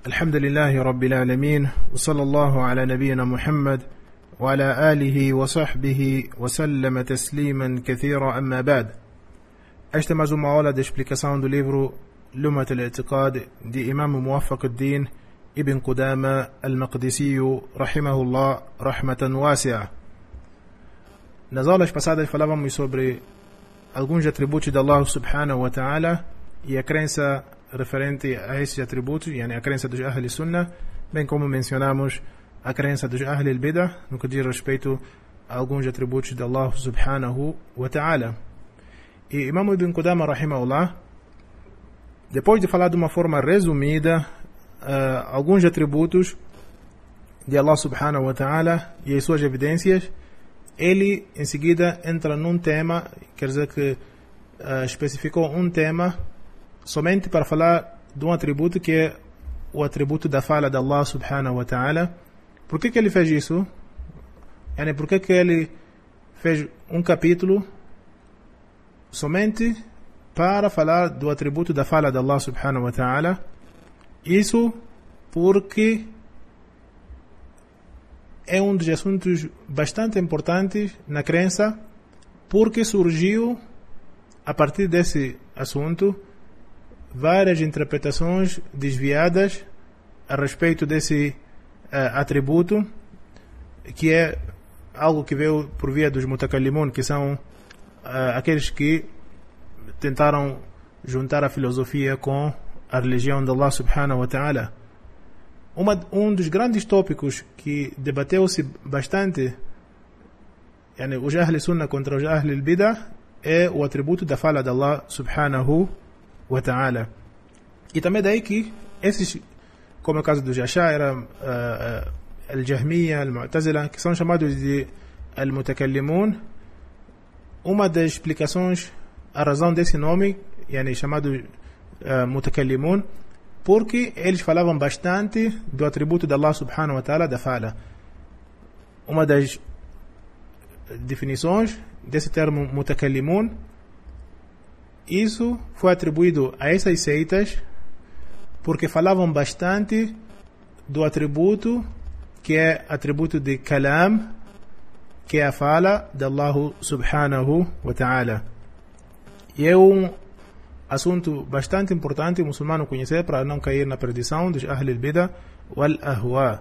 الحمد لله رب العالمين وصلى الله على نبينا محمد وعلى آله وصحبه وسلم تسليما كثيرا أما بعد. Esta é mais uma aula de explicação do livro Lumat al-I'tiqad de Imam Muwaffaq ad-Din Ibn Qudama al-Maqdisi rahimahullah rahmatan wasi'a. Nas aulas passadas falávamos sobre alguns atributos de Allah subhanahu wa ta'ala e a crença referente a esses atributos, a crença dos Ahl Sunnah, bem como mencionamos a crença dos Ahl al-Bidah no que diz respeito a alguns atributos de Allah subhanahu wa ta'ala. E Imam Ibn Qudama rahimahullah, depois de falar de uma forma resumida alguns atributos de Allah subhanahu wa ta'ala e as suas evidências, ele em seguida entra num tema, quer dizer que especificou um tema somente para falar de um atributo que é o atributo da fala de Allah subhanahu wa ta'ala. Por que ele fez isso? Por que ele fez um capítulo somente para falar do atributo da fala de Allah subhanahu wa ta'ala? Isso porque é um dos assuntos bastante importantes na crença, porque surgiu a partir desse assunto várias interpretações desviadas a respeito desse atributo, que é algo que veio por via dos mutakallimun, que são aqueles que tentaram juntar a filosofia com a religião de Allah subhanahu wa ta'ala. Um dos grandes tópicos que debateu-se bastante, os Ahl Sunnah contra os Ahl al-Bidah, é o atributo da fala de Allah subhanahu wa ta'ala. E também daí que esses, como é o caso do Ash'ari, al-Jahmiyya, al-Mu'tazila, que são chamados de al-Mutakallimun, uma das explicações, a razão desse nome, chamado Mutakallimun, porque eles falavam bastante do atributo de Allah subhanahu wa ta'ala da fala. Uma das definições desse termo Mutakallimun, isso foi atribuído a essas seitas porque falavam bastante do atributo que é atributo de Kalam, que é a fala de Allah subhanahu wa ta'ala. E é um assunto bastante importante o muçulmano conhecer para não cair na perdição dos Ahl al-Bidah wal Ahwa.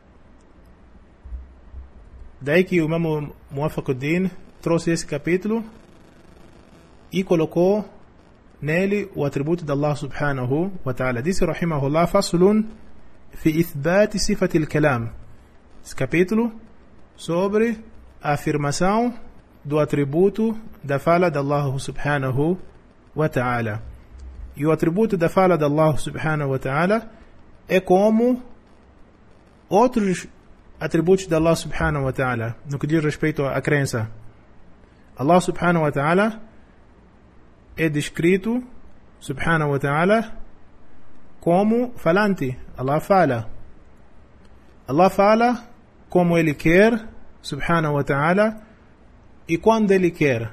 Daí que o Imam Muwaffaq ad-Din trouxe esse capítulo e colocou nele o atributo de Allah subhanahu wa ta'ala. Disse rahimahullah: faslun fi ithbat sifat al-kalam. Esse capítulo sobre a afirmação do atributo da fala de Allah subhanahu wa ta'ala. E o atributo da fala de Allah subhanahu wa ta'ala é como outros atributos de Allah subhanahu wa ta'ala no que diz respeito à crença. Allah subhanahu wa ta'ala é descrito, subhanahu wa ta'ala, como falante. Allah fala. Allah fala como Ele quer, subhanahu wa ta'ala, e quando Ele quer.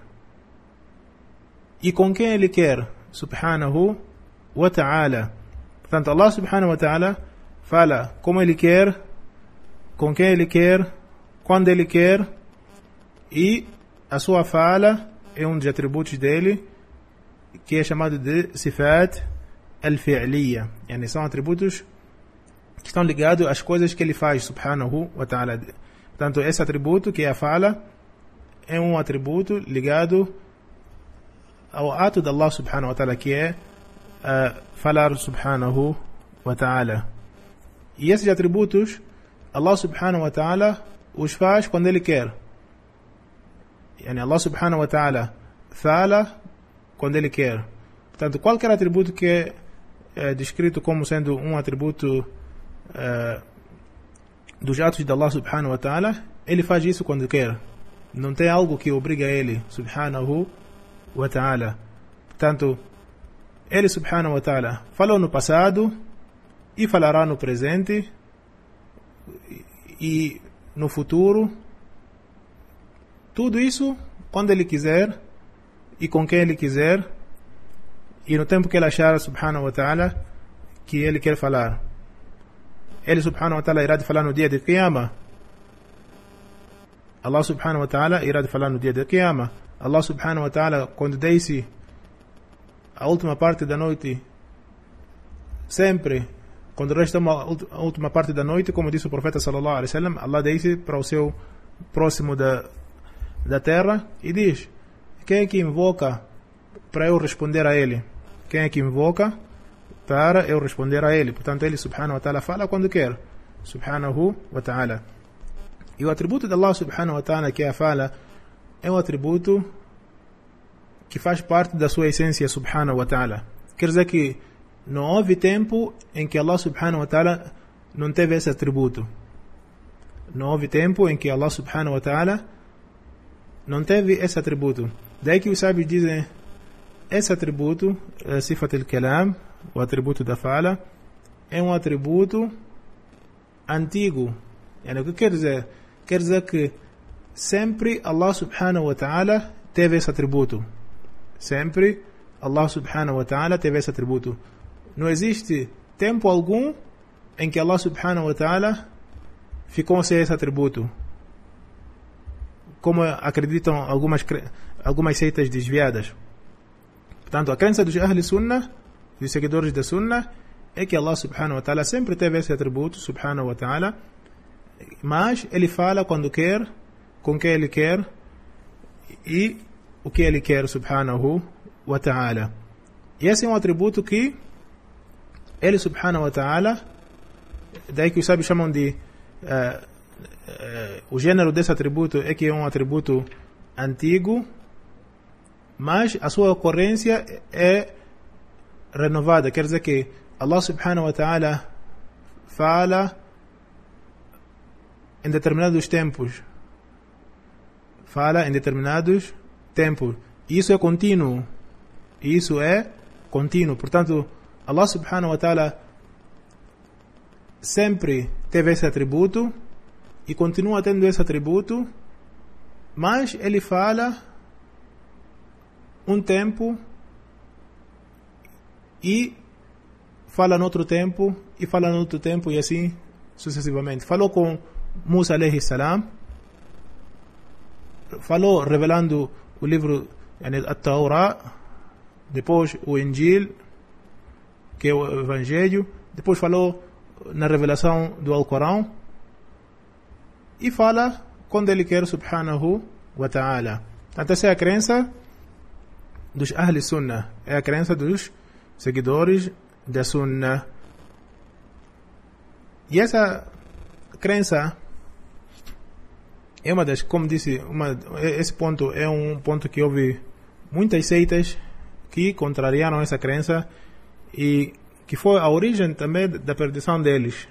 E com quem Ele quer, subhanahu wa ta'ala. Portanto, Allah subhanahu wa ta'ala fala como Ele quer, com quem Ele quer, quando Ele quer, e a sua fala é um dos atributos dele, que é chamado de Sifat al-Fi'liya. São atributos que estão ligados às coisas que Ele faz, subhanahu wa ta'ala. Portanto, esse atributo, que é a fala, é um atributo ligado ao ato de Allah subhanahu wa ta'ala, que é falar subhanahu wa ta'ala. E esses atributos, Allah subhanahu wa ta'ala os faz quando Ele quer. Allah subhanahu wa ta'ala fala quando Ele quer. Portanto, qualquer atributo que é descrito como sendo um atributo dos atos de Allah subhanahu wa ta'ala, Ele faz isso quando quer. Não tem algo que obriga Ele subhanahu wa ta'ala. Portanto, Ele subhanahu wa ta'ala falou no passado e falará no presente e no futuro. Tudo isso quando Ele quiser e com quem Ele quiser e no tempo que Ele achar, subhanahu wa ta'ala, que Ele quer falar. Ele subhanahu wa ta'ala irá de falar no dia de Qiyamah. Allah subhanahu wa ta'ala irá de falar no dia de Qiyamah. Allah subhanahu wa ta'ala, quando desce a última parte da noite, sempre, quando resta a última parte da noite, como disse o profeta sallallahu alaihi wasallam, Allah desce para o céu próximo da terra e diz: quem é que invoca para eu responder a ele? Quem é que invoca para eu responder a ele? Portanto, ele subhanahu wa ta'ala fala quando quer, subhanahu wa ta'ala. E o atributo de Allah subhanahu wa ta'ala, que é a fala, é um atributo que faz parte da sua essência subhanahu wa ta'ala. Quer dizer que não houve tempo em que Allah subhanahu wa ta'ala não teve esse atributo. Não houve tempo em que Allah subhanahu wa ta'ala não teve esse atributo. Daí que os sábios dizem, esse atributo, sifat al-kalam, o atributo da fala, é um atributo antigo. O que quer dizer? Quer dizer que sempre Allah subhanahu wa ta'ala teve esse atributo. Sempre Allah subhanahu wa ta'ala teve esse atributo. Não existe tempo algum em que Allah subhanahu wa ta'ala ficou sem esse atributo, como acreditam algumas seitas desviadas. Portanto, a crença dos Ahl Sunnah, dos seguidores da Sunnah, é que Allah subhanahu wa ta'ala sempre teve esse atributo, subhanahu wa ta'ala, mas ele fala quando quer, com quem ele quer e o que ele quer, subhanahu wa ta'ala. E esse é um atributo que ele, subhanahu wa ta'ala, daí que os sábios chamam de o gênero desse atributo é que é um atributo antigo, mas a sua ocorrência é renovada. Quer dizer que Allah subhanahu wa ta'ala fala em determinados tempos. Fala em determinados tempos. Isso é contínuo. Isso é contínuo. Portanto, Allah subhanahu wa ta'ala sempre teve esse atributo e continua tendo esse atributo, mas ele fala um tempo e fala no outro tempo e fala no outro tempo e assim sucessivamente. Falou com Musa alayhi salam, falou revelando o livro a-Taurá, depois o Injil, que é o Evangelho, depois falou na revelação do Alcorão e fala quando ele quer, subhanahu wa ta'ala. Portanto, essa é a crença dos Ahl Sunnah, é a crença dos seguidores da Sunnah. E essa crença é uma das, como disse, esse ponto é um ponto que houve muitas seitas que contrariaram essa crença e que foi a origem também da perdição deles.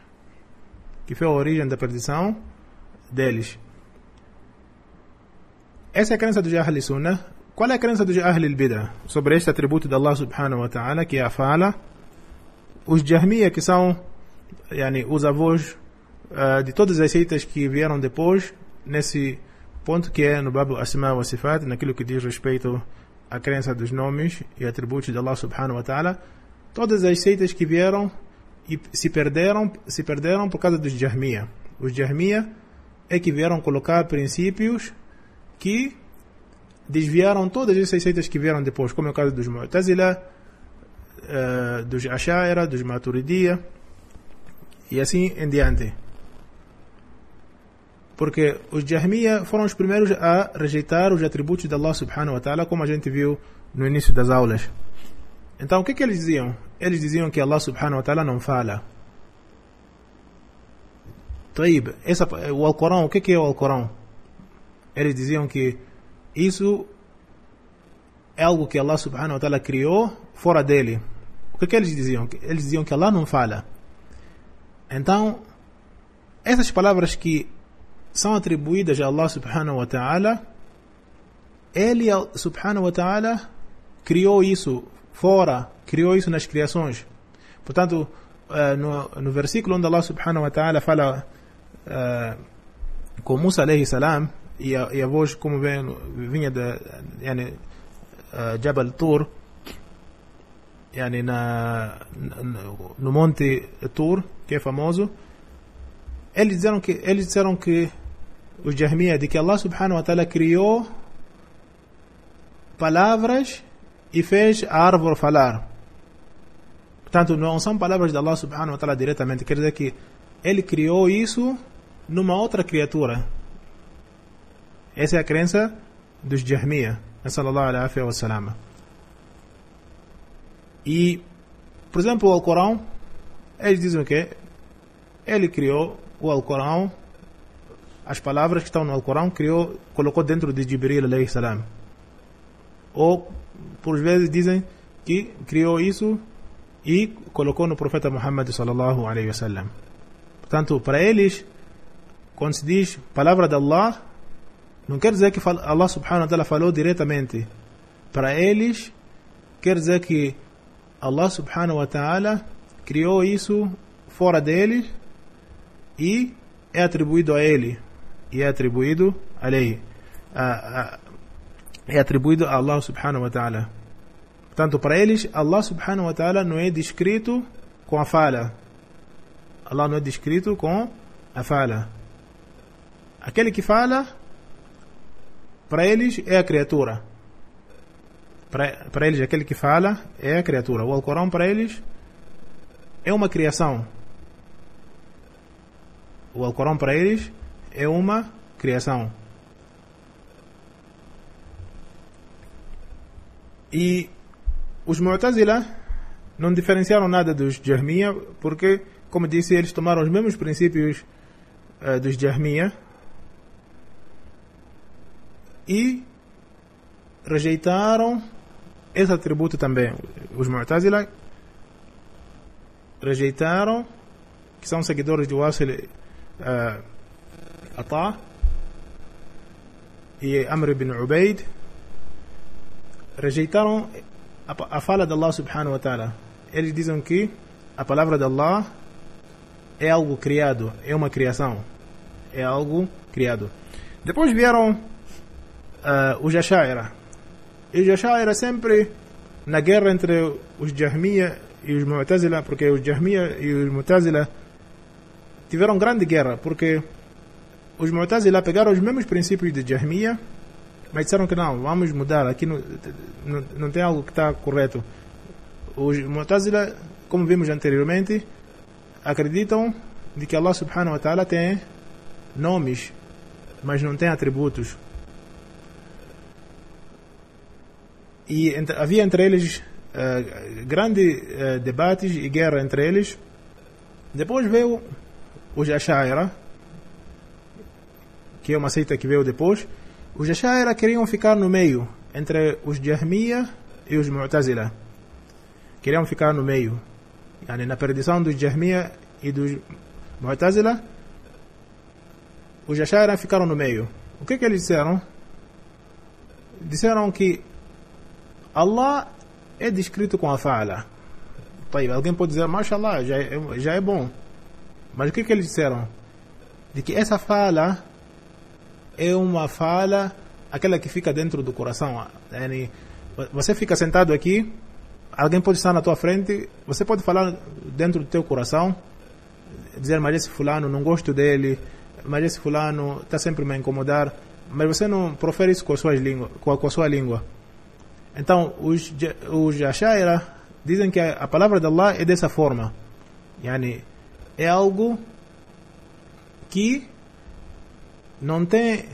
Essa é a crença dos Ahl Sunnah. Qual é a crença dos Ahl Bid'ah sobre este atributo de Allah subhanahu wa ta'ala, que é a fala? Os Jahmiya, que são os avós de todas as seitas que vieram depois, nesse ponto que é no Bab Asma wa Sifat, naquilo que diz respeito à crença dos nomes e atributos de Allah subhanahu wa ta'ala, todas as seitas que vieram e se perderam por causa dos Jahmiya. Os Jahmiya é que vieram colocar princípios que desviaram todas essas seitas que vieram depois, como é o caso dos Mu'tazila, dos Ash'ara, dos Maturidiyya e assim em diante. Porque os Jahmiya foram os primeiros a rejeitar os atributos de Allah subhanahu wa ta'ala, como a gente viu no início das aulas. Então, o que eles diziam? Eles diziam que Allah subhanahu wa ta'ala não fala. O Alcorão, o que é o Alcorão? Eles diziam que isso é algo que Allah subhanahu wa ta'ala criou fora dele. O que eles diziam? Eles diziam que Allah não fala. Então, essas palavras que são atribuídas a Allah subhanahu wa ta'ala, ele subhanahu wa ta'ala criou isso fora, criou isso nas criações. Portanto, no versículo onde Allah subhanahu wa ta'ala fala com Musa alayhi salam, e a voz como vinha de Jabal Tur, no monte Tur, que é famoso, eles disseram que os Jahmiya, de que Allah subhanahu wa ta'ala criou palavras e fez a árvore falar. Portanto, não são palavras de Allah subhanahu wa ta'ala diretamente, quer dizer que ele criou isso numa outra criatura. Essa é a crença dos Jahmiya, sallallahu alaihi wa sallam. E, por exemplo, o Alcorão, eles dizem que ele criou o Alcorão, as palavras que estão no Alcorão, colocou dentro de Jibril alayhi salam. Ou, por vezes, dizem que criou isso e colocou no profeta Muhammad sallallahu alaihi wa sallam. Portanto, para eles, quando se diz palavra de Allah, não quer dizer que Allah subhanahu wa ta'ala falou diretamente. Para eles, quer dizer que Allah subhanahu wa ta'ala criou isso fora dele e é atribuído a ele. E é atribuído a ele. É atribuído a Allah subhanahu wa ta'ala. Portanto, para eles, Allah subhanahu wa ta'ala não é descrito com a fala. Allah não é descrito com a fala. Aquele que fala, para eles, é a criatura. Para eles, aquele que fala é a criatura. O Alcorão, para eles, é uma criação. O Alcorão, para eles, é uma criação. E os Mu'tazila não diferenciaram nada dos Jahmiya, porque, como disse, eles tomaram os mesmos princípios dos Jahmiya e rejeitaram esse atributo também. Os Mu'tazila rejeitaram, que são seguidores de Wasil Ata e Amr ibn Ubaid, rejeitaram a fala de Allah subhanahu wa ta'ala. Eles dizem que a palavra de Allah é algo criado, é uma criação, é algo criado. Depois vieram os Ash'ari. E os Ash'ari sempre na guerra entre os Jahmiya e os Mu'tazila, porque os Jahmiya e os Mu'tazila tiveram grande guerra, porque os Mu'tazila pegaram os mesmos princípios de Jahmiya, mas disseram que não, vamos mudar, aqui não tem algo que está correto. Os Mu'tazila, como vimos anteriormente, acreditam de que Allah subhanahu wa ta'ala tem nomes, mas não tem atributos. E havia entre eles grandes debates e guerra entre eles. Depois veio os Ash'ari, que é uma seita que veio depois. Os Ash'ari queriam ficar no meio, entre os Jahmiya e os Mu'tazila. Queriam ficar no meio. Yani, na perdição dos Jahmiya e dos Mu'tazila, os Ash'ari ficaram no meio. O que eles disseram? Disseram que Allah é descrito com a fala. Alguém pode dizer, mashallah, já é bom. Mas o que eles disseram? De que essa fala é uma fala, aquela que fica dentro do coração. Yani, você fica sentado aqui, alguém pode estar na tua frente, você pode falar dentro do teu coração, dizer, mas esse fulano, não gosto dele, mas esse fulano está sempre me incomodar, mas você não profere isso com a sua língua. Então, os Ash'ari dizem que a palavra de Allah é dessa forma. Yani, é algo que não tem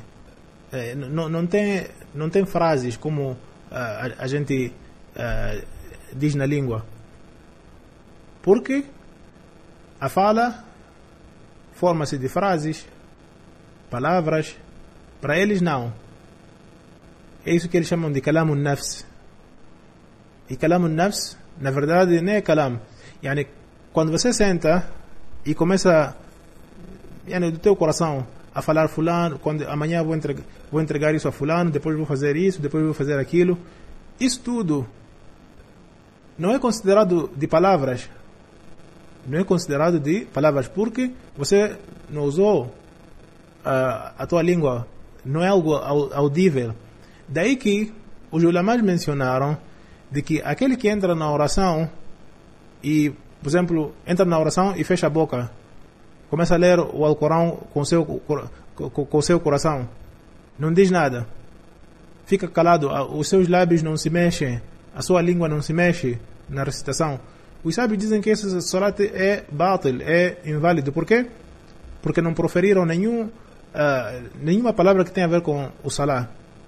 frases como a gente diz na língua. Porque a fala forma-se de frases, palavras. Para eles não. É isso que eles chamam de kalamun nafs. E kalamun nafs, na verdade, não é kalam. Yani, quando você senta e começa do teu coração a falar fulano, quando amanhã vou entregar isso a fulano, depois vou fazer isso, depois vou fazer aquilo, isso tudo não é considerado de palavras. Não é considerado de palavras, porque você não usou a tua língua, não é algo audível. Daí que os ulamás mencionaram de que aquele que entra na oração e, por exemplo, entra na oração e fecha a boca, começa a ler o Alcorão com o seu coração, não diz nada, fica calado, os seus lábios não se mexem, a sua língua não se mexe na recitação, os sábios dizem que esse salat é batil, é inválido. Por quê? Porque não proferiram nenhuma palavra que tenha a ver com o salat.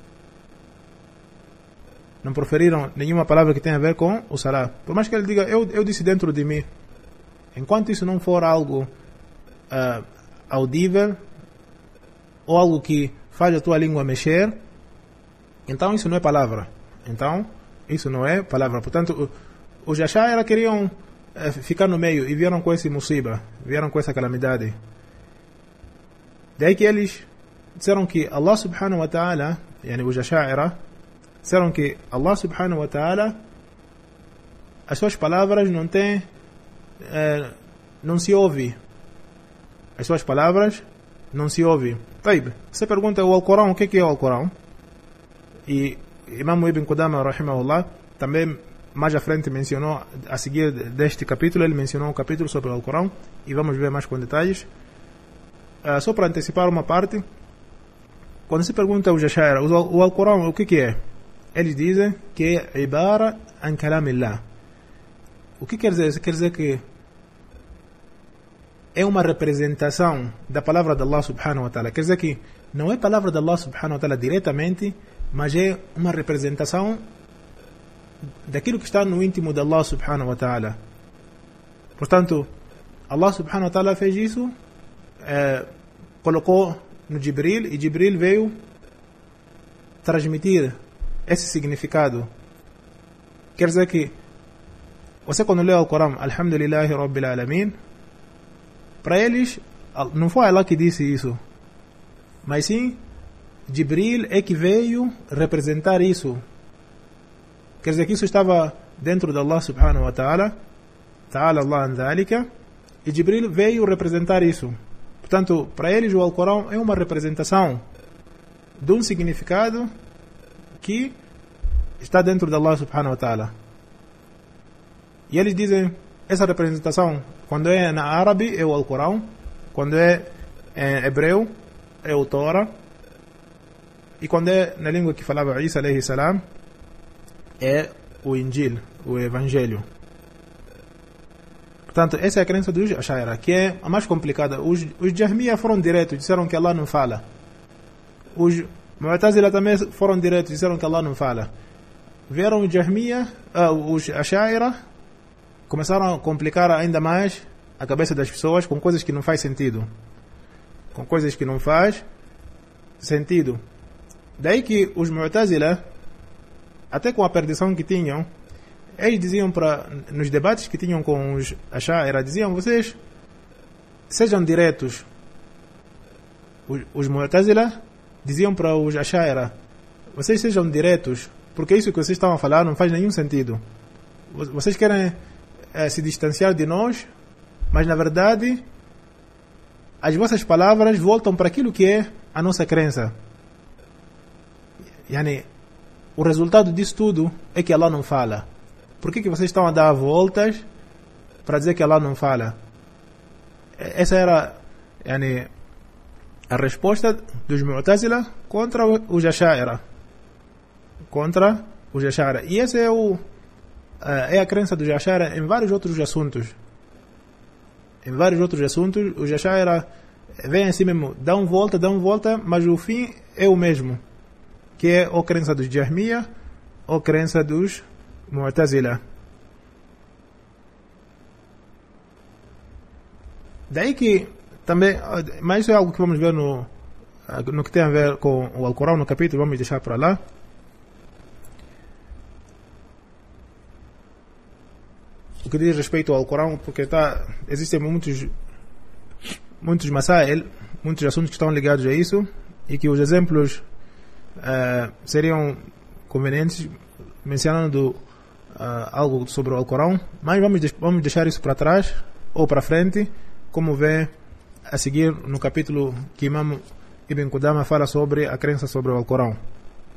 Não proferiram nenhuma palavra que tenha a ver com o salat. Por mais que ele diga, eu disse dentro de mim, enquanto isso não for algo audível ou algo que faz a tua língua mexer, então isso não é palavra. Portanto, os Ash'ari queriam ficar no meio e vieram com esse musiba, vieram com essa calamidade. Daí que eles disseram que Allah subhanahu wa ta'ala, os Ash'ari, disseram que Allah subhanahu wa ta'ala, as suas palavras não se ouve. As suas palavras não se ouve. Você pergunta o Alcorão, o que é o Alcorão? E Imam Ibn Qudama, rahimahullah, também mais à frente mencionou, a seguir deste capítulo, ele mencionou um capítulo sobre o Alcorão, e vamos ver mais com detalhes. Só para antecipar uma parte, quando se pergunta aos Ash'ari, o Alcorão, o que é? Eles dizem que é ibara an kalamillah. O que quer dizer? Isso quer dizer que é uma representação da palavra de Allah subhanahu wa ta'ala. Quer dizer que não é palavra de Allah subhanahu wa ta'ala diretamente, mas é uma representação daquilo que está no íntimo de Allah subhanahu wa ta'ala. Portanto, Allah subhanahu wa ta'ala fez isso, colocou no Jibril, e Jibril veio transmitir esse significado. Quer dizer que você, quando lê o Corão, Alhamdulillahi Rabbil Alamin, para eles não foi Allah que disse isso, mas sim Jibril é que veio representar isso. Quer dizer que isso estava dentro de Allah subhanahu wa ta'ala, ta'ala Allah an dhalika, e Jibril veio representar isso. Portanto, para eles o Alcorão é uma representação de um significado que está dentro de Allah subhanahu wa ta'ala. E eles dizem, essa representação, quando é na árabe, é o Alcorão, quando é em hebreu, é o Torá, e quando é na língua que falava Isa alayhi salam, é o Injil, o Evangelho. Portanto, essa é a crença dos Ash'ari, que é a mais complicada. Os Jahmiya foram diretos, disseram que Allah não fala. Os Mu'tazila também foram diretos, disseram que Allah não fala. Vieram os Jahmiya, os Ash'ari, começaram a complicar ainda mais a cabeça das pessoas com coisas que não faz sentido. Com coisas que não faz sentido. Daí que os Mu'tazila, até com a perdição que tinham, eles diziam nos debates que tinham com os Ash'ari, diziam, vocês sejam diretos. Os Mu'tazila diziam para os Ash'ari, vocês sejam diretos, porque isso que vocês estão a falar não faz nenhum sentido. Vocês querem se distanciar de nós, mas na verdade as vossas palavras voltam para aquilo que é a nossa crença. O resultado disso tudo é que Allah não fala. Por que vocês estão a dar voltas para dizer que Allah não fala? Essa era a resposta dos Mu'tazila contra os Ash'ari. E essa é a crença dos Ash'ari em vários outros assuntos. Os Ash'ari vêm assim mesmo, dão volta, mas o fim é o mesmo, que é a crença dos Jahmiya ou a crença dos Mu'tazila. Daí que também, mas isso é algo que vamos ver no que tem a ver com o Alcorão, no capítulo, vamos deixar para lá. O que diz respeito ao Alcorão, porque existem muitos masail, muitos assuntos que estão ligados a isso, e que os exemplos seriam convenientes, mencionando algo sobre o Alcorão, mas vamos deixar isso para trás ou para frente, como vê a seguir no capítulo que Imam Ibn Qudama fala sobre a crença sobre o Alcorão.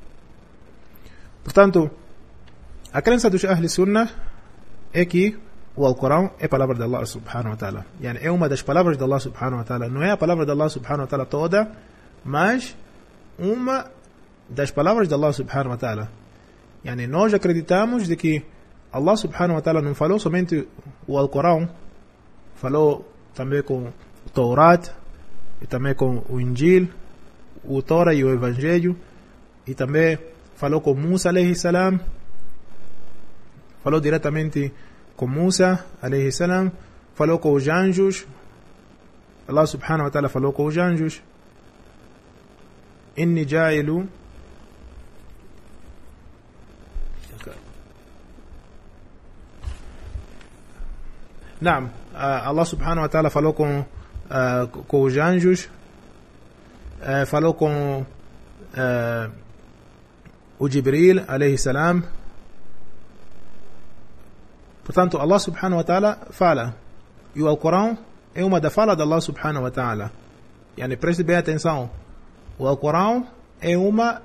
Portanto, a crença dos Ahl Sunnah é que o Alcorão é a palavra de Allah subhanahu wa ta'ala. Yani, é uma das palavras de Allah subhanahu wa ta'ala. Não é a palavra de Allah subhanahu wa ta'ala toda, mas uma das palavras de Allah subhanahu wa ta'ala. Yani, nós acreditamos de que Allah subhanahu wa ta'ala não falou somente o Alcorão, falou também com o Taurat, e também com o Injil, o Torá e o Evangelho, e também falou com Musa alayhi salam, falou diretamente com Musa alayhi salam, falou com os anjos. Allah subhanahu wa ta'ala falou com os anjos: inni ja'ilu Naam, Allah subhanahu wa ta'ala falou com os anjos, falou com o Jibril alayhi salam. Portanto, Allah subhanahu wa ta'ala fala, e o Alcorão é uma da fala de Allah subhanahu wa ta'ala. Yani, preste bem atenção, o Alcorão é uma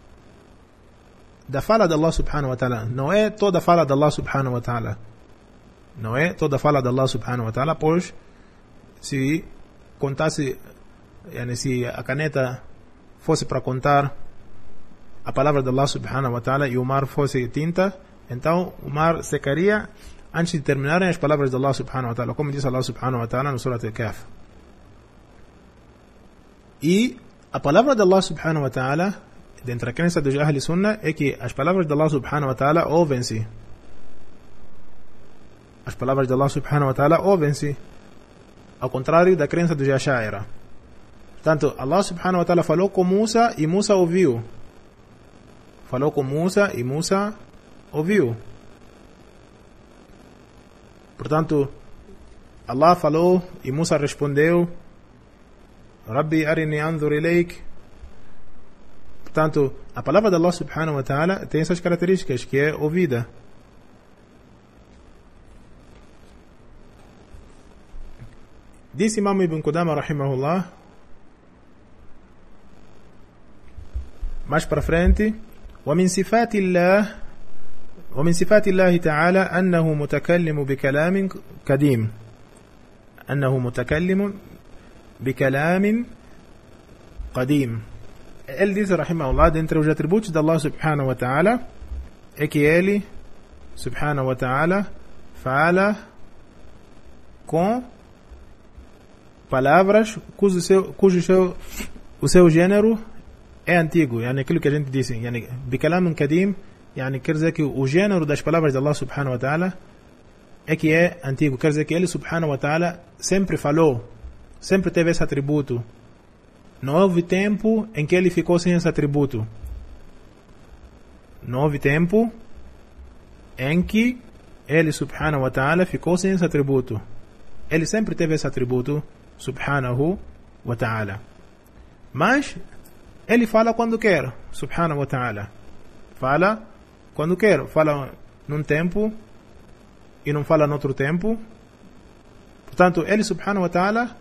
da fala de Allah subhanahu wa ta'ala. Não é toda a fala de Allah subhanahu wa ta'ala. Não é toda a fala de Allah subhanahu wa ta'ala, pois se contasse, yani, se a caneta fosse para contar a palavra de Allah subhanahu wa ta'ala e o mar fosse tinta, então o mar secaria antes de terminarem as palavras de Allah subhanahu wa ta'ala, como diz Allah subhanahu wa ta'ala no Surat Al-Kahf. E a palavra de Allah subhanahu wa ta'ala, dentro da crença dos Ahl Sunnah, é que as palavras de Allah subhanahu wa ta'ala ouvem-se. As palavras de Allah subhanahu wa ta'ala ouvem-se, ao contrário da crença dos Ash'aira. Portanto, Allah subhanahu wa ta'ala falou com Musa e Musa ouviu. Falou com Musa e Musa ouviu. Portanto, Allah falou e Musa respondeu: Rabbi arini anzur ilayk. Portanto, a palavra de Allah subhanahu wa ta'ala tem essas características, que é ouvida. Disse Imam Ibn Qudama rahimahullah, mais para frente: ومن صفات الله تعالى أنه متكلم بكلام قديم. أنه متكلم بكلام قديم. Ele diz, rahimahullah, dentre os atributos de Allah subhanahu wa ta'ala é que ele, subhanahu wa ta'ala, fala com palavras o seu gênero é antigo. Yani, aquilo que a gente disse, yani, bikalam kadim, yani, quer dizer que o gênero das palavras de Allah subhanahu wa ta'ala é que é antigo. Quer dizer que ele subhanahu wa ta'ala sempre falou, sempre teve esse atributo. Não houve tempo em que ele ficou sem esse atributo. Não houve tempo em que ele subhanahu wa ta'ala ficou sem esse atributo. Ele sempre teve esse atributo, subhanahu wa ta'ala. Mas ele fala quando quer, subhanahu wa ta'ala. Fala quando quer. Fala num tempo e não fala noutro tempo. Portanto, ele, subhanahu wa ta'ala,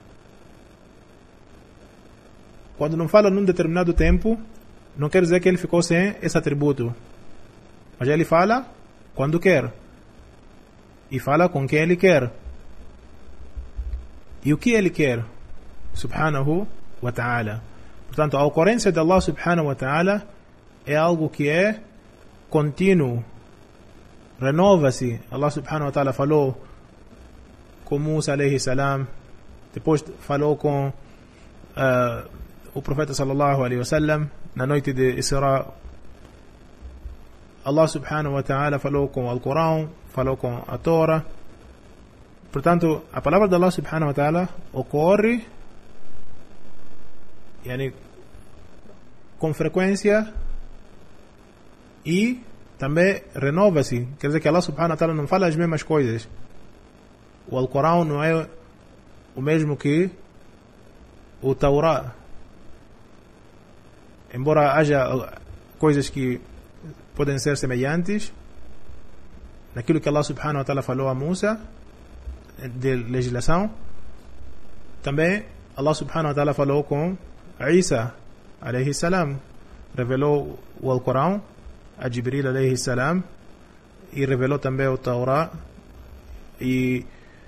quando não fala num determinado tempo, não quer dizer que ele ficou sem esse atributo. Mas ele fala quando quer. E fala com quem ele quer. E o que ele quer, subhanahu wa ta'ala. Portanto, a ocorrência de Allah subhanahu wa ta'ala é algo que é contínuo. Renova-se. Allah subhanahu wa ta'ala falou com Musa alayhi salam, depois falou com o profeta sallallahu alayhi wa sallam na noite de Isra. Allah subhanahu wa ta'ala falou com o Alcorão, falou com a Torá. Portanto, a palavra de Allah subhanahu wa ta'ala ocorre, yani, com frequência e também renova-se. Quer dizer que Allah subhanahu wa ta'ala não fala as mesmas coisas. O Alcorão não é o mesmo que o Taurá. Embora haja coisas que podem ser semelhantes naquilo que Allah subhanahu wa ta'ala falou a Musa de legislação, também Allah subhanahu wa ta'ala falou com Isa alayhi salam, revelou o Alcorão a Jibril alayhi salam e revelou também o Taurá e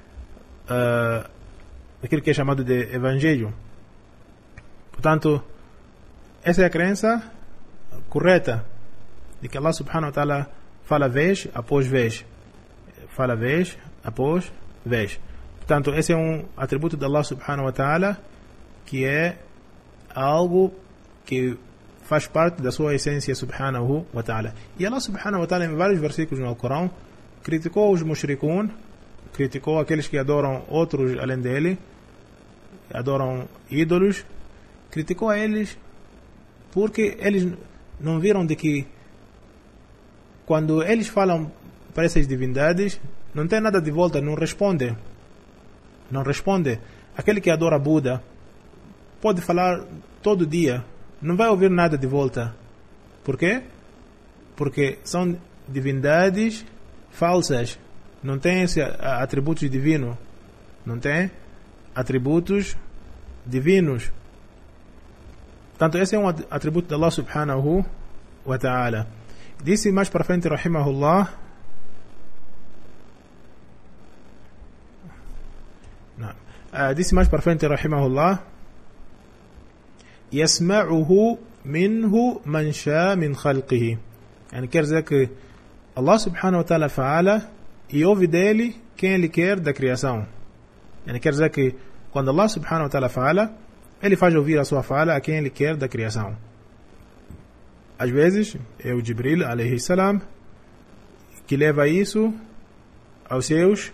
aquilo que é chamado de evangelho. Portanto, essa é a crença correta de que Allah subhanahu wa ta'ala fala vez após vez, fala vez após vez. Portanto, esse é um atributo de Allah subhanahu wa ta'ala que é algo que faz parte da sua essência subhanahu wa ta'ala. E Allah subhanahu wa ta'ala em vários versículos no Alcorão criticou os mushrikun, criticou aqueles que adoram outros além dele, adoram ídolos, criticou a eles porque eles não viram de que quando eles falam para essas divindades não tem nada de volta, não responde. Aquele que adora Buda pode falar todo dia, não vai ouvir nada de volta. Por quê? Porque são divindades falsas, não tem esse atributos divinos, não tem atributos divinos. Portanto, esse é um atributo de Allah subhanahu wa ta'ala. Disse mais para frente, rahimahullah, disse mais para frente, rahimahullah, يسمعه منه من شاء من خلقه. يعني quer dizer que Allah subhanahu wa ta'ala fala e ouve dele quem ele quer da criação. Yani quer dizer que quando Allah subhanahu wa ta'ala fala, ele faz ouvir a sua fala a quem ele quer da criação. Às vezes é o Jibril alayhi salam que leva isso aos seus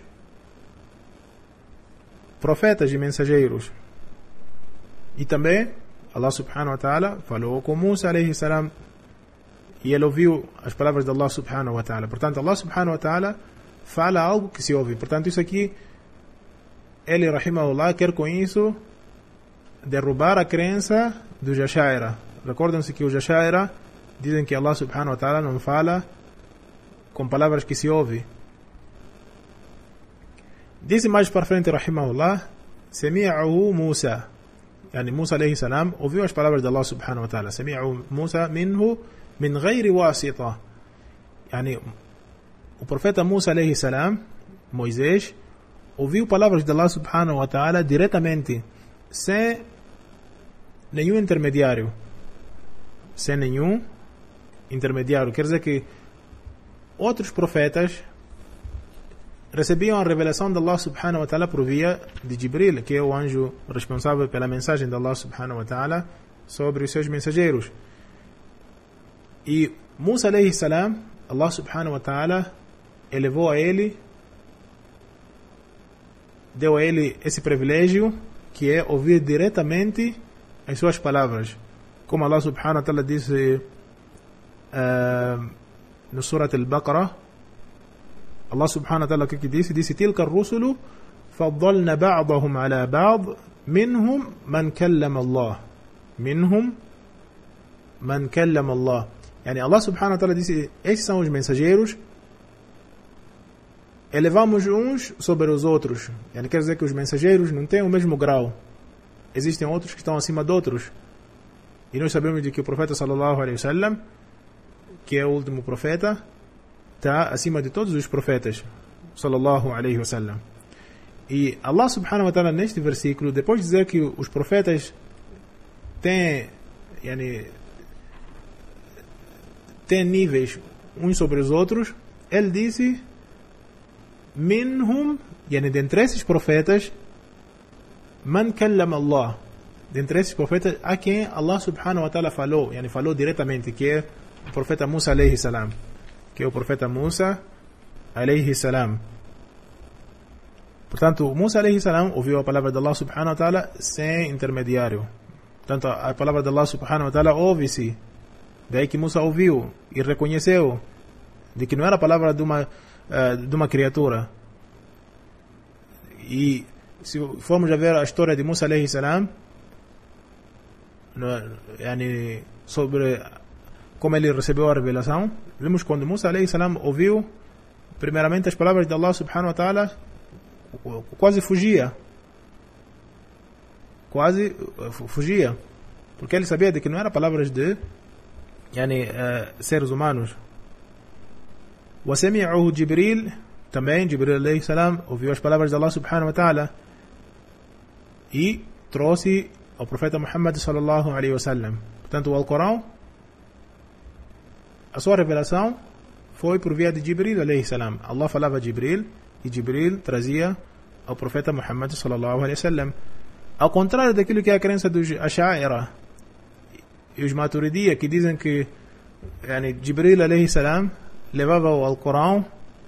profetas e mensageiros. E também Allah subhanahu wa ta'ala falou com Musa alayhi salam e ele ouviu as palavras de Allah subhanahu wa ta'ala. Portanto, Allah subhanahu wa ta'ala fala algo que se ouve. Portanto, isso aqui, ele, rahimahullah, quer com isso derrubar a crença dos Ash'aira. Recordam-se que os Ash'aira dizem que Allah subhanahu wa ta'ala não fala com palavras que se ouve. Disse mais para frente, rahimahullah, sami'ahu Musa. Yani Musa alayhi salam ouviu as palavras de Allah subhanahu wa ta'ala. Sami'ahu Musa minhu min ghayri wasita. Yani o profeta Musa alayhi salam, Moisés, ouviu palavras de Allah subhanahu wa ta'ala diretamente, sem nenhum intermediário. Sem nenhum intermediário. Quer dizer que outros profetas recebiam a revelação de Allah subhanahu wa ta'ala por via de Jibril, que é o anjo responsável pela mensagem de Allah subhanahu wa ta'ala sobre os seus mensageiros. E Musa alayhi salam, Allah subhanahu wa ta'ala elevou a ele, deu a ele esse privilégio que é ouvir diretamente as suas palavras. Como Allah subhanahu wa ta'ala disse no Surat Al-Baqarah, Allah subhanahu wa ta'ala o que disse? Disse: Tilka ar-rusulu faddalna ba'dahum ala ba'd minhum man kallama Allah. Minhum man kallama Allah. Yani Allah subhanahu wa ta'ala disse: esses são os mensageiros, elevamos uns sobre os outros. Yani quer dizer que os mensageiros não têm o mesmo grau. Existem outros que estão acima de outros. E nós sabemos de que o profeta sallallahu alaihi wasallam, que é o último profeta, está acima de todos os profetas sallallahu alaihi wasallam. E Allah subhanahu wa ta'ala neste versículo, depois de dizer que os profetas têm níveis uns sobre os outros, ele disse minhum, dentre esses profetas, man kallama Allah, dentre esses profetas a quem Allah subhanahu wa ta'ala falou, falou diretamente, que é o profeta Musa alayhi salam, que é o profeta Musa alayhi salam. Portanto, Musa alayhi salam ouviu a palavra de Allah subhanahu wa ta'ala sem intermediário. Portanto, a palavra de Allah subhanahu wa ta'ala ouve-se. Daí que Musa ouviu e reconheceu de que não era a palavra de uma criatura. E se formos a ver a história de Musa alayhi salam, sobre como ele recebeu a revelação, vimos quando Musa alayhi salam ouviu primeiramente as palavras de Allah subhanahu wa ta'ala, quase fugia, porque ele sabia de que não eram palavras de seres humanos. وسمعه جبريل também Jibril alayhi salam ouviu as palavras de Allah subhanahu wa ta'ala e trouxe ao profeta Muhammad sallallahu alaihi wasallam. Portanto, o Alcorão, a sua revelação foi por via de Jibril alayhi salam. Allah falava a Jibril e Jibril trazia ao profeta Muhammad sallallahu alaihi wasallam. Ao contrário daquilo que é a crença dos Ash'a'ira e os Maturidiyya, que dizem que Jibril alayhi salam levava o Alcorão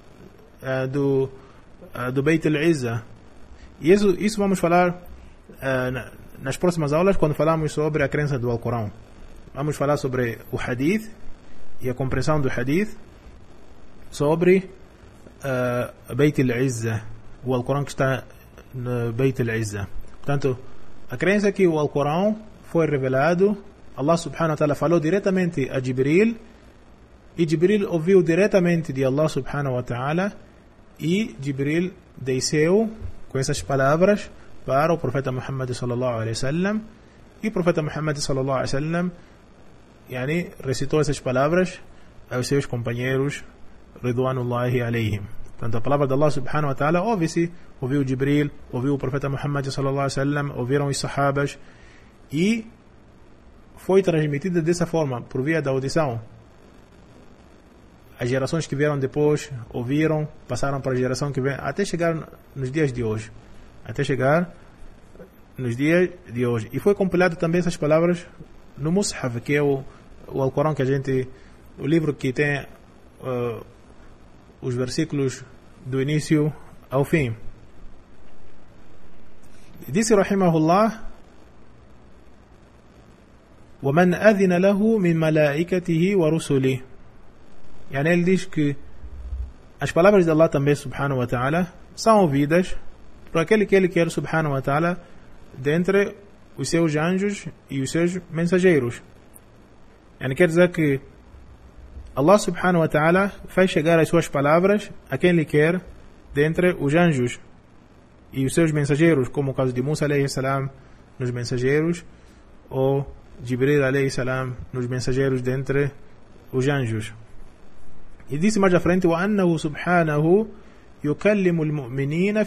do Beit al-Izza. E isso vamos falar nas próximas aulas, quando falamos sobre a crença do Alcorão. Vamos falar sobre o Hadith e a compreensão do Hadith sobre Beit al-Izza, o Alcorão que está no Beit al-Izza. Portanto, a crença é que o Alcorão foi revelado, Allah subhanahu wa ta'ala falou diretamente a Jibril, e Jibril ouviu diretamente de Allah subhanahu wa ta'ala, e Jibril desceu com essas palavras para o profeta Muhammad sallallahu alaihi wasallam, e o profeta Muhammad sallallahu alaihi wasallam recitou essas palavras aos seus companheiros ridwanullahi alaihim. Portanto, a palavra de Allah subhanahu wa ta'ala ouviu Jibril, ouviu o profeta Muhammad sallallahu alaihi wasallam, ouviram os sahabas, e foi transmitida dessa forma, por via da audição. As gerações que vieram depois ouviram, passaram para a geração que vem, até chegar nos dias de hoje. E foi compilado também essas palavras no Mus'haf, que é o Alcorão o livro que tem os versículos do início ao fim. Disse rahimahullah: وَمَنْ أَذِنَ لَهُ مِنْ مَلَائِكَتِهِ وَرُسُلِهِ. Ele diz que as palavras de Allah também subhanahu wa ta'ala são ouvidas por aquele que ele quer subhanahu wa ta'ala dentre os seus anjos e os seus mensageiros. Quer dizer que Allah subhanahu wa ta'ala faz chegar as suas palavras a quem ele quer dentre os anjos e os seus mensageiros, como o caso de Musa alayhi salam nos mensageiros, ou Jibril alayhi salam nos mensageiros dentre os anjos. E disse mais à frente: وَأَنَّهُ سُبْحَانَهُ يُكَلِّمُ الْمُؤْمِنِينَ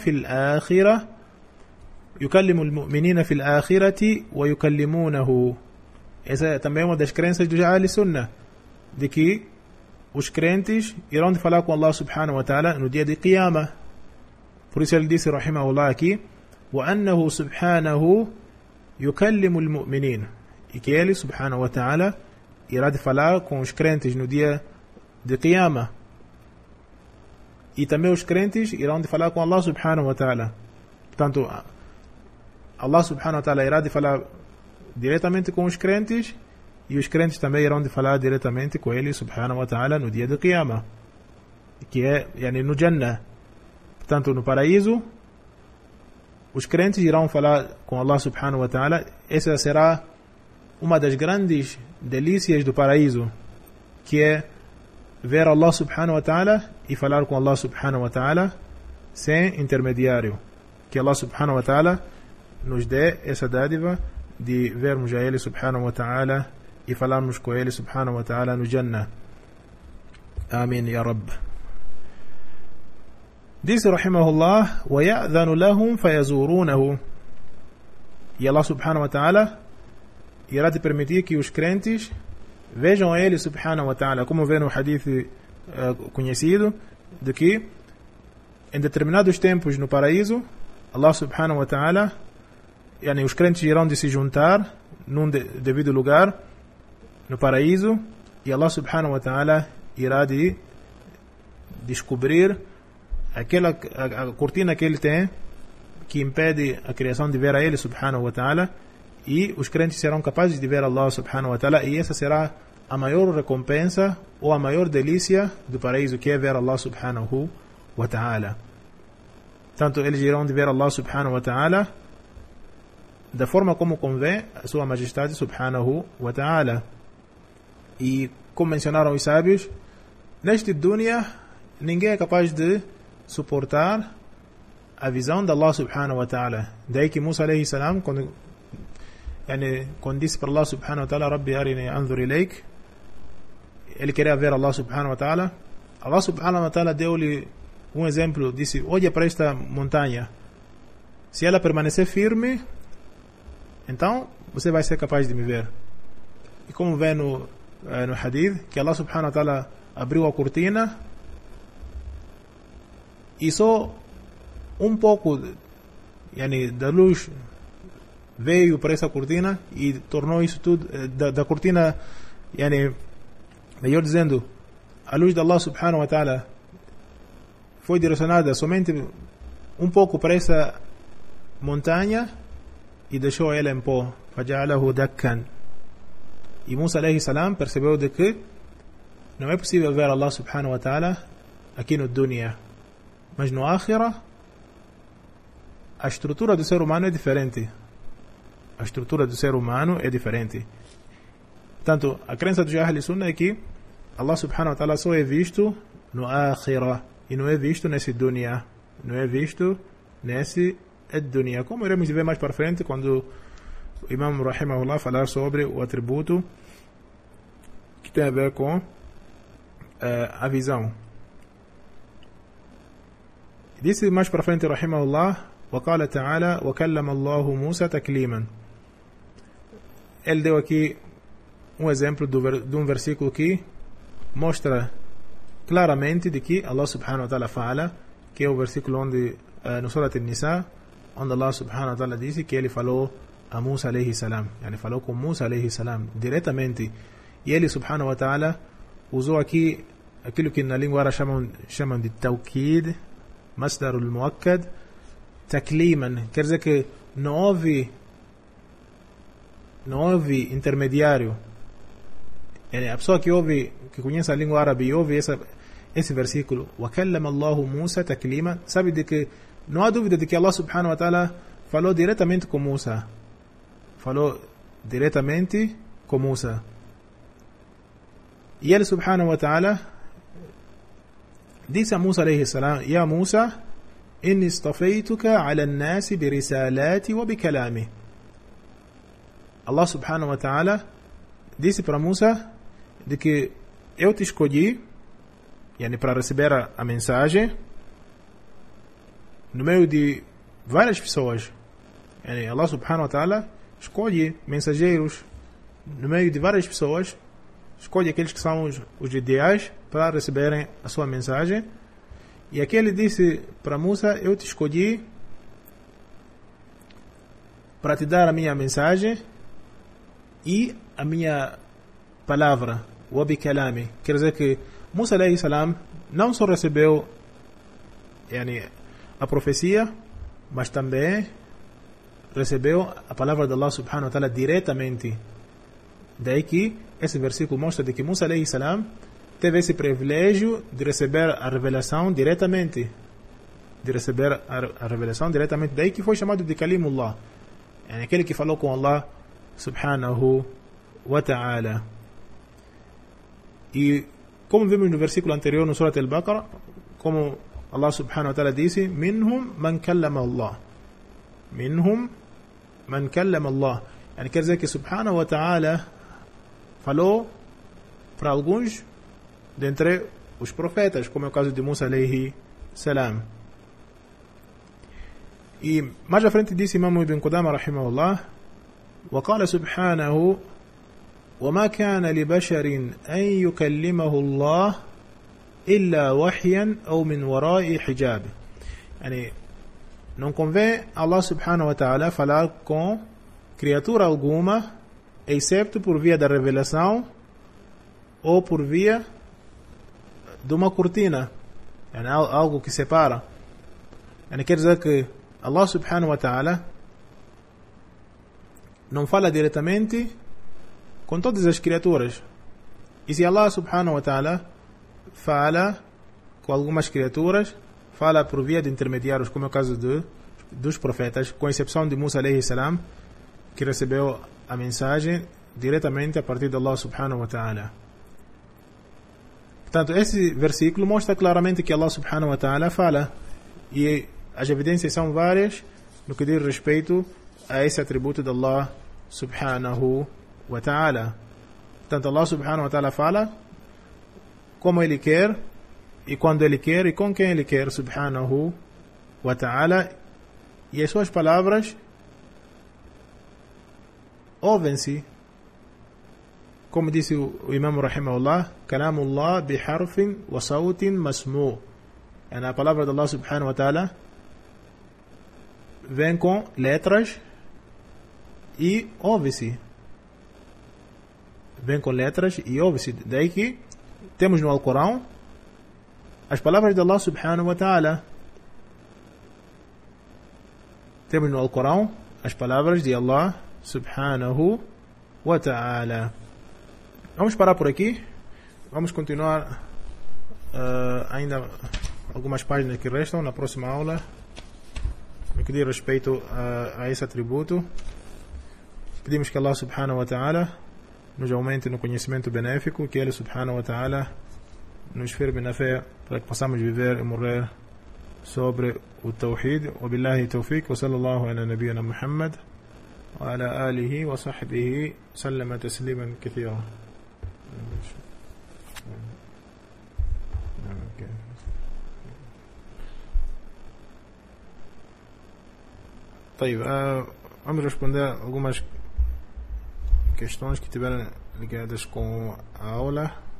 فِي الْآخِرَةِ وَيُكَلِّمُونَهُ. Essa é também uma das crenças dos Ahli Sunnah, de que os crentes irão falar com Allah subhanahu wa ta'ala no dia de Qiyamah. Por isso ele disse rahimahullah aqui: وَأَنَّهُ سُبْحَانَهُ يُكَلِّمُ الْمُؤْمِنِينَ. E que ele subhanahu wa ta'ala irá falar com os crentes no dia de Qiyamah. E também os crentes irão falar com Allah subhanahu wa ta'ala. Portanto, Allah subhanahu wa ta'ala irá falar diretamente com os crentes, e os crentes também irão falar diretamente com ele subhanahu wa ta'ala no dia de Qiyamah, que é no Jannah. Portanto, no paraíso, os crentes irão falar com Allah subhanahu wa ta'ala. Essa será uma das grandes delícias do paraíso, que é ver Allah subhanahu wa ta'ala e falar com Allah subhanahu wa ta'ala sem intermediário. Que Allah subhanahu wa ta'ala nos dê essa dádiva de vermos a Ele subhanahu wa ta'ala e falarmos com Ele subhanahu wa ta'ala no Jannah. Amém, ya Rabb. Disse rahimahullah: وَيَأْذَنُ لَهُمْ فَيَزُورُونَهُ. E Allah subhanahu wa ta'ala irá te permitir que os crentes vejam Ele subhanahu wa ta'ala, como vê no hadith conhecido, de que em determinados tempos no paraíso, Allah subhanahu wa ta'ala, os crentes irão de se juntar num devido lugar no paraíso, e Allah subhanahu wa ta'ala irá de descobrir a cortina que ele tem, que impede a criação de ver a Ele subhanahu wa ta'ala, e os crentes serão capazes de ver Allah subhanahu wa ta'ala, e essa será a maior recompensa ou a maior delícia do paraíso, que é ver Allah subhanahu wa ta'ala. Tanto eles irão de ver Allah subhanahu wa ta'ala da forma como convém a sua majestade subhanahu wa ta'ala. E como mencionaram os sábios, neste dunya ninguém é capaz de suportar a visão de Allah subhanahu wa ta'ala. Daí que Musa alayhi salam, quando disse para Allah subhanahu wa ta'ala: Rabbi arini anzur ilayk, ele queria ver Allah subhanahu wa ta'ala. Allah subhanahu wa ta'ala deu-lhe um exemplo, disse, olha para esta montanha. Se ela permanecer firme, então você vai ser capaz de me ver. E como vê no hadith, que Allah subhanahu wa ta'ala abriu a cortina e só um pouco da luz veio para essa cortina e tornou isso tudo da cortina, melhor dizendo, a luz de Allah subhanahu wa ta'ala foi direcionada somente um pouco para essa montanha e deixou ela em pó. فَجَعَلَهُ دَكًّا. E Musa alayhi salam percebeu de que não é possível ver Allah subhanahu wa ta'ala aqui no dunya, mas no akhirah a estrutura do ser humano é diferente. A estrutura do ser humano é diferente. Portanto, a crença do Ahl Sunnah é que Allah subhanahu wa ta'ala só é visto no akhirah e não é visto nesse dunya, não é visto nesse dunya, como iremos ver mais para frente quando o Imam rahimahullah falar sobre o atributo que tem a ver com a visão. Disse mais para frente rahimahullah, وقال تعالى وكلم الله موسى تكليما. Ele deu aqui um exemplo de um versículo que mostra claramente de que Allah subhanahu wa ta'ala fala, que é o versículo onde no Surat An-Nisa, onde Allah subhanahu wa ta'ala disse que ele falou a Musa alayhi salam, falou com Musa alayhi salam diretamente, e ele subhanahu wa ta'ala usou aqui aquilo que na língua árabe chamam de tawkid, masdar al-muakkad, takliman, quer dizer que não houve intermediário. A pessoa que conhece a língua árabe e ouve esse versículo, وَكَلَّمَ اللَّهُ مُوسَى تَكْلِيمًا, sabe de que não há dúvida de que Allah subhanahu wa ta'ala falou diretamente com Musa. Falou diretamente com Musa. E ele subhanahu wa ta'ala disse a Musa alayhi salam, Ya Musa, inni istafaytuka ala an-nasi bi risalati wa bi kalami. Allah subhanahu wa ta'ala disse para Musa de que eu te escolhi para receber a mensagem no meio de várias pessoas. Allah subhanahu wa ta'ala escolhe mensageiros no meio de várias pessoas, escolhe aqueles que são os ideais para receberem a sua mensagem. E aqui ele disse para Musa, eu te escolhi para te dar a minha mensagem e a minha palavra, wa bi kalami. Quer dizer que Musa alayhi salam não só recebeu a profecia, mas também recebeu a palavra de Allah subhanahu wa ta'ala diretamente. Daí que esse versículo mostra de que Musa alayhi salam teve esse privilégio de receber a revelação diretamente. Daí que foi chamado de Kalimullah, aquele que falou com Allah subhanahu wa ta'ala. E como vimos no versículo anterior no Surat Al-Baqarah, como Allah subhanahu wa ta'ala disse, minhum man kallama Allah. Minhum man kallama Allah. Quer dizer que subhanahu wa ta'ala falou para alguns dentre os profetas, como é o caso de Musa alayhi salam. E mais à frente disse Imam Ibn Qudama rahimahullah, وقال سبحانه وما كان لبشر أن يكلمه الله إلا وحيا أو من وراء حجاب. Não convém Allah subhanahu wa ta'ala falar com criatura alguma excepto por via da revelação ou por via de uma cortina, algo que separa. Quer dizer que Allah subhanahu wa ta'ala não fala diretamente com todas as criaturas. E se Allah subhanahu wa ta'ala fala com algumas criaturas, fala por via de intermediários, como é o caso dos profetas, com exceção de Musa alayhi salam, que recebeu a mensagem diretamente a partir de Allah subhanahu wa ta'ala. Portanto, esse versículo mostra claramente que Allah subhanahu wa ta'ala fala, e as evidências são várias no que diz respeito a esse atributo de Allah subhanahu wa ta'ala. Portanto, Allah subhanahu wa ta'ala fala como Ele quer e quando Ele quer, e com quem Ele quer, subhanahu wa ta'ala, e as suas palavras ouvem-se. Como disse o Imam Rahimahullah, Kalamullah biharfin wa sautin masmu'. A palavra de Allah subhanahu wa ta'ala vem com letras e ouve-se. Vem com letras e ouve-se. Daí que temos no Alcorão as palavras de Allah subhanahu wa ta'ala. Temos no Alcorão as palavras de Allah subhanahu wa ta'ala. Vamos parar por aqui. Vamos continuar ainda algumas páginas que restam na próxima aula, no que diz respeito a esse atributo. Pedimos que Allah subhanahu wa ta'ala nos aumente no conhecimento benéfico, que Ele subhanahu wa ta'ala nos firme na fé para que possamos viver e morrer sobre o Tawhid. Wa billahi tawfiq wa sallallahu ala nabiyyina Muhammad wa ala alihi wa sahbihi sallama tasliman kathira. Vamos responder algumas questões que tiveram ligadas com a aula.